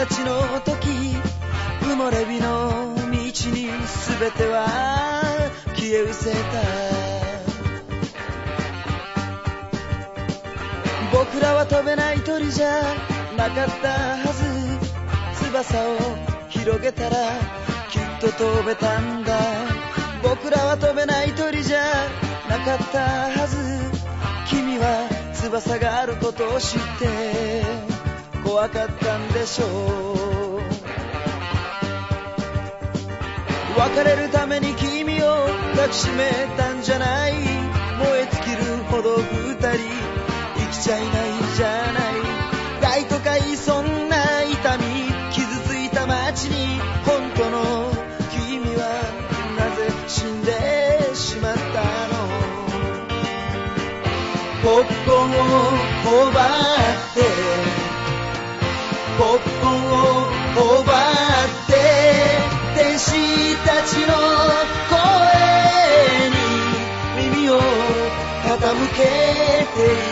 たちの時、埋もれ日の道に全ては消え失せた。僕らは飛べない鳥じゃなかったはず。翼を広げたらきっと飛べたんだ。僕らは飛べない鳥じゃなかったはず。君は翼があることを知って怖かったんでしょう。別れるために君を抱きしめたんじゃない。燃え尽きるほど二人生きちゃいないじゃない。大都会そんな痛み傷ついた街に本当の君はなぜ死んでしまったの。ポップコーンを頬張ってポップコーンを頬張って天使たちの声に耳を傾けている。